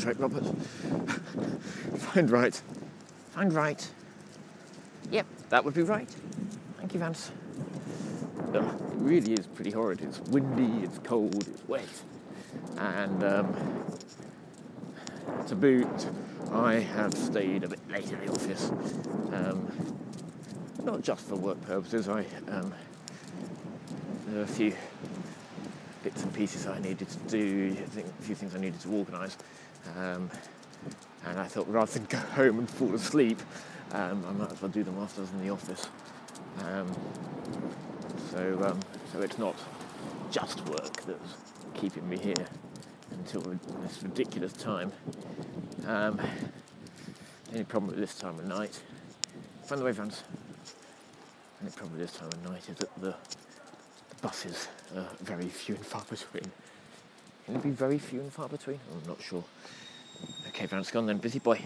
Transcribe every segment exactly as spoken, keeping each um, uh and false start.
concentrate, Robert. Find right. Find right. Yep, that would be right. Thank you, Vance. Uh, it really is pretty horrid. It's windy, it's cold, it's wet. And um, to boot, I have stayed a bit late in the office. Um, not just for work purposes. I um, there are a few bits and pieces I needed to do, a few things I needed to organise. Um, and I thought rather than go home and fall asleep, um, I might as well do them whilst I was in the office. Um, so, um, so it's not just work that's keeping me here until this ridiculous time. Um, the only problem with this time of night, find the way, Vance. The only problem with this time of night is that the, the buses are very few and far between. Can it be very few and far between? I'm not sure. Okay, Vance, gone then, busy boy.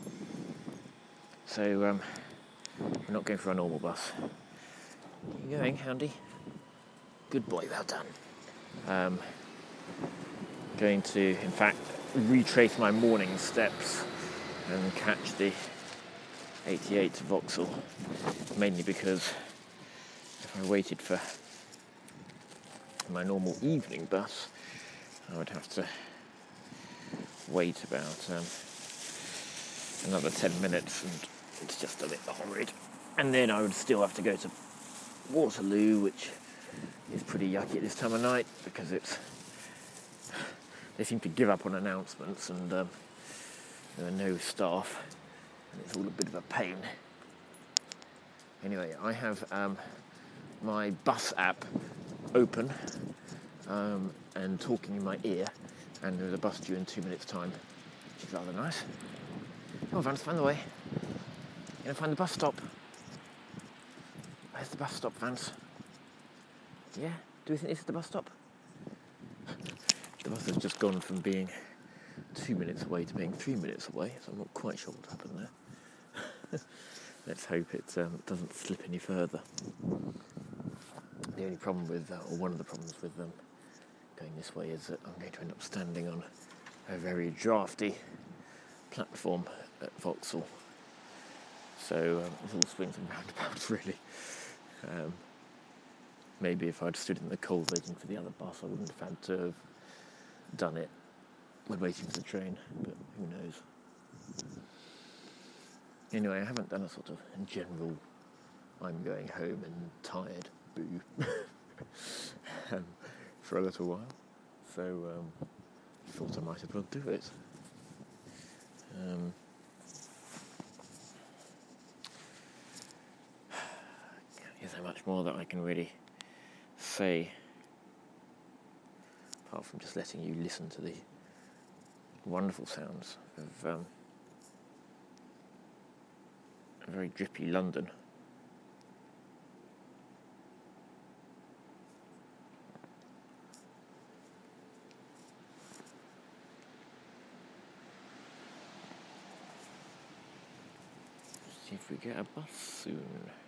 So, um, we're not going for a normal bus. You going, Andy? Good boy, well done. Um, going to, in fact, retrace my morning steps and catch the eighty-eight to Vauxhall, mainly because if I waited for my normal evening bus, I would have to wait about um, another ten minutes, and it's just a bit horrid. And then I would still have to go to Waterloo, which is pretty yucky at this time of night because it's they seem to give up on announcements, and um, there are no staff, and it's all a bit of a pain. Anyway, I have um, my bus app open um, and talking in my ear, and there's a bus due in two minutes' time, which is rather nice. Come on, Vance, find the way. You're going to find the bus stop. Where's the bus stop, Vance? Yeah? Do we think this is the bus stop? The bus has just gone from being two minutes away to being three minutes away, so I'm not quite sure what happened there. Let's hope it um, doesn't slip any further. The only problem with, uh, or one of the problems with um, going this way is that I'm going to end up standing on a very drafty platform at Vauxhall. So um, it's all swings and roundabouts, really. Um, maybe if I'd stood in the cold waiting for the other bus, I wouldn't have had to have done it when waiting for the train, but who knows. Anyway, I haven't done a sort of general I'm going home and tired boo um, for a little while, so um, I thought I might as well do it. Um, is there much more that I can really say apart from just letting you listen to the wonderful sounds of um, a very drippy London. See if we get a bus soon.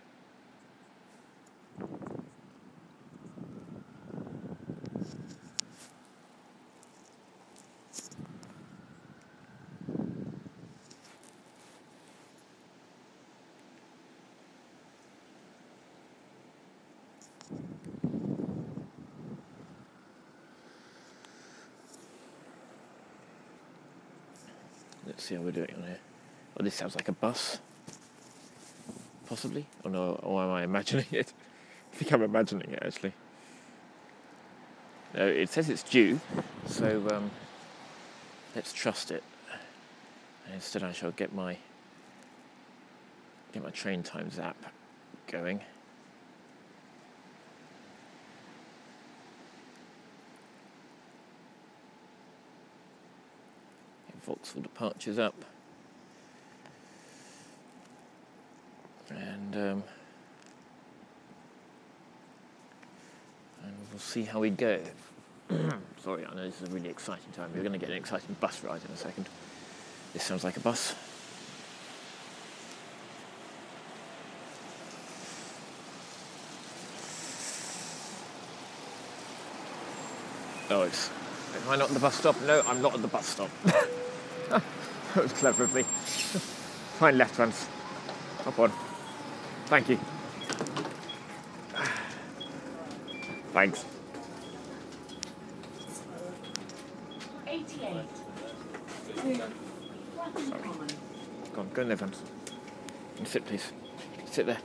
Let's see how we're doing on here. Oh, this sounds like a bus. Possibly? Or no, or am I imagining it? I think I'm imagining it, actually. No, it says it's due, so um, let's trust it. And instead I shall get my get my train times app going. Get Vauxhall departures up. And um, and we'll see how we go. Sorry, I know this is a really exciting time. We're going to get an exciting bus ride in a second. This sounds like a bus. Oh, it's... Am I not at the bus stop? No, I'm not at the bus stop. That was clever of me. Fine left, Vance. Hop on. Thank you. Thanks. eighty-eight. Sorry. Go on, go in there, Vance. And sit, please. Sit there.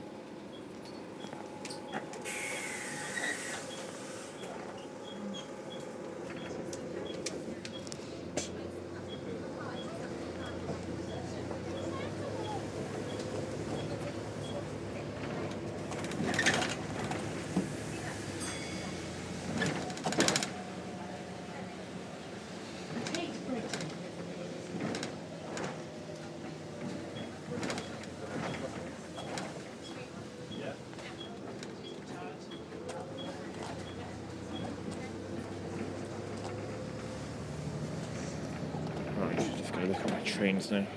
Look at my trains now.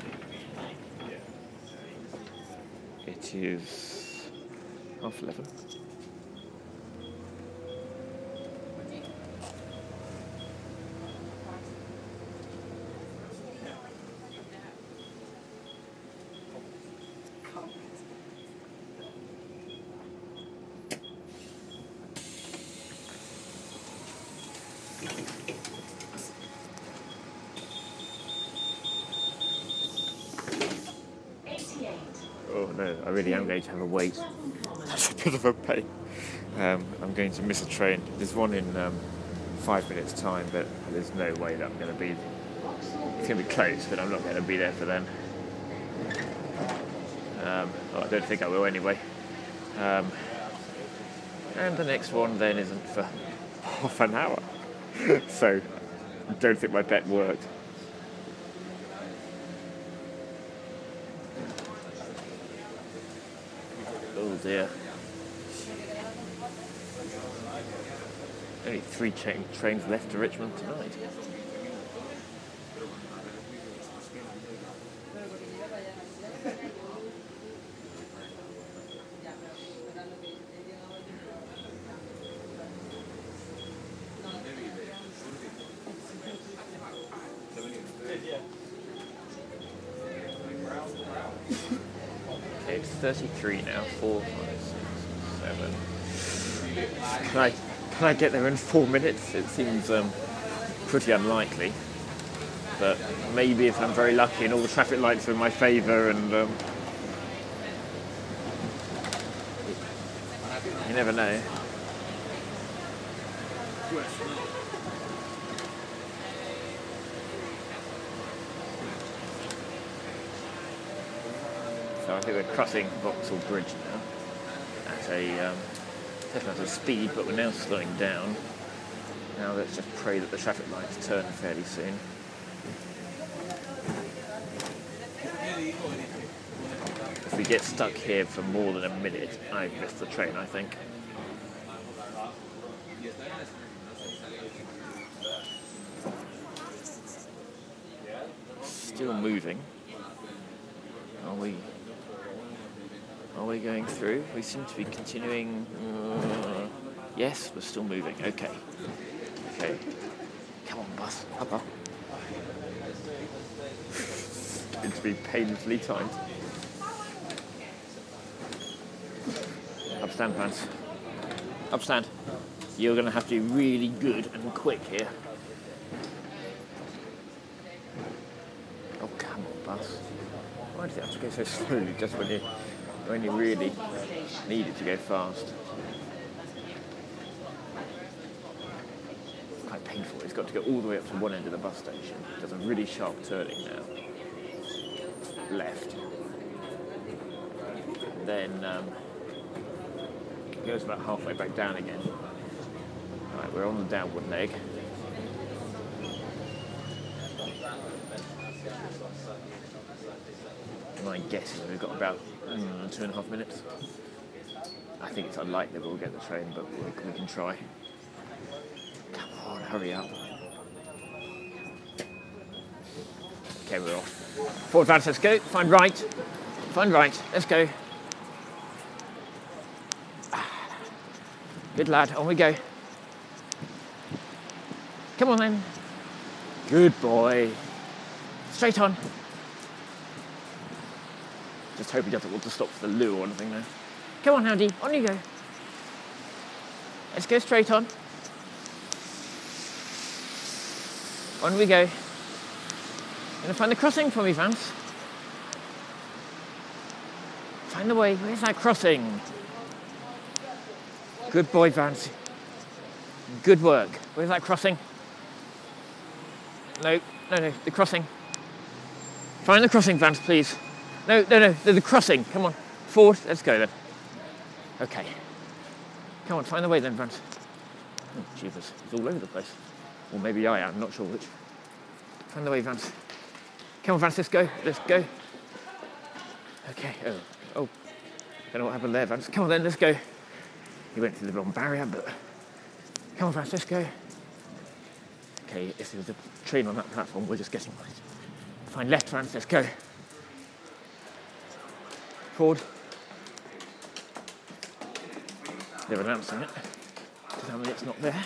It is half eleven. Oh no, I really am going to have a wait. That's a bit of a pain. Um, I'm going to miss a train. There's one in um, five minutes' time, but there's no way that I'm going to be... It's going to be close, but I'm not going to be there for then. Um, well, I don't think I will anyway. Um, and the next one then isn't for half an hour. So I don't think my bet worked. Oh dear. Only three cha- trains left to Richmond tonight. Okay, it's thirty-three now. Four, five, six, seven. Can I, can I get there in four minutes? It seems um, pretty unlikely. But maybe if I'm very lucky and all the traffic lights are in my favour and... Um, you never know. So I think we're crossing Vauxhall Bridge now at a um, definitely at a speed, but we're now slowing down. Now let's just pray that the traffic lights turn fairly soon. If we get stuck here for more than a minute, I've missed the train, I think. Still moving. Are we? Are we going through? We seem to be continuing. Uh, yes, we're still moving. Okay. Okay. Come on, bus. Up, up. Seems to be painfully tight. Upstand, Vance. Upstand. You're going to have to be really good and quick here. Oh, come on, bus. Why does it have to go so slowly just when you, when you really need it to go fast? It's quite painful. It's got to go all the way up to one end of the bus station. It does a really sharp turning now. Left. Then um, it goes about halfway back down again. Right, we're on the downward leg. My guess is we've got about mm, two and a half minutes. I think it's unlikely we'll get the train, but we, we can try. Come on, hurry up. Okay, we're off. Forward, Vance, let's go. Find right. Find right. Let's go. Good lad, on we go. Come on then. Good boy. Straight on. Just hope he doesn't want to stop for the loo or anything now. Come on, Andy, on you go. Let's go straight on. On we go. Gonna find the crossing for me, Vance. Find the way. Where's that crossing? Good boy, Vance. Good work. Where's that crossing? No, no, no, the crossing. Find the crossing, Vance, please. No, no, no, the, the crossing. Come on, forward. Let's go then. Okay. Come on, find the way then, Vance. Oh, Jesus, it's all over the place. Or maybe I am, not sure which. Find the way, Vance. Come on, Vance, let's go. Let's go. Okay, oh, oh. Don't know what happened there, Vance. Come on then, let's go. He went through the wrong barrier, but... Come on, Vance, let's go. Okay, if there was a train on that platform, we're just getting right. Find left, Vance, let's go. Forward. They're announcing it. To tell me it's not there.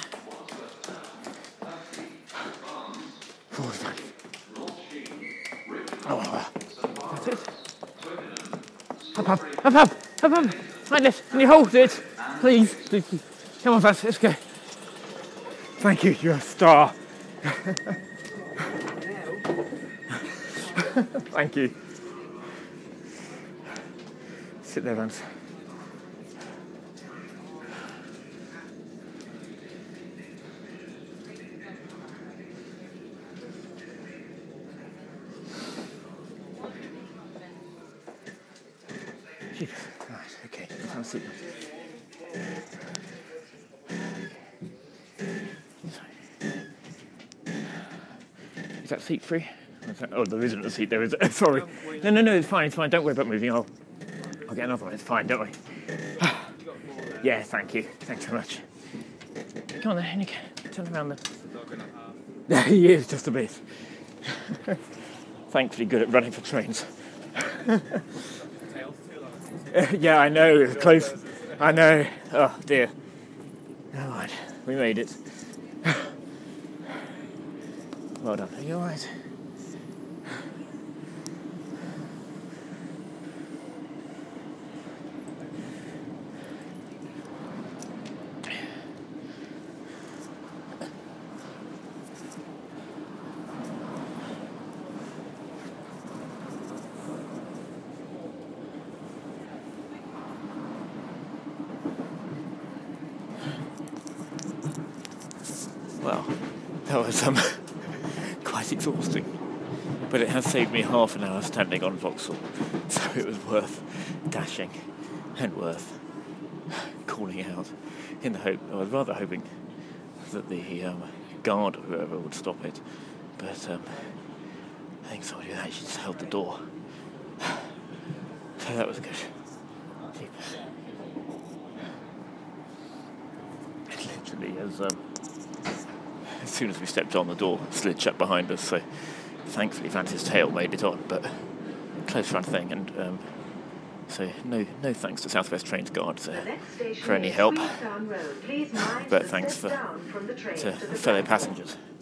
Forward, Vance. Oh, that's it. Up, up, up, up, up, up. Find left, can you hold it? Please, please, please. Come on, Vance, let's go. Thank you, you're a star. Thank you. Sit there, Vance. Right, okay, let's have a seat. Is that seat free? Oh, there isn't a seat there, is it? Sorry. No, no, no, it's fine, it's fine. Don't worry about moving. I'll, I'll get another one. It's fine, don't worry. Yeah, thank you. Thanks so much. Come on then, Nick. Turn around then. Yeah, he is, just a bit. Thankfully good at running for trains. Yeah, I know, it's close. I know. Oh, dear. Never mind. We made it. Well done. Are you all right? Well, that was um, quite exhausting, but it has saved me half an hour standing on Vauxhall, so it was worth dashing and worth calling out in the hope, I was rather hoping that the um, guard or whoever would stop it, but um, I think somebody actually just held the door, so that was good. It literally as um, As soon as we stepped on, the door slid shut behind us, so thankfully Vance's tail made it on, but close run thing, and um, so no no thanks to South West Trains guards uh, for any help, but thanks for to fellow passengers.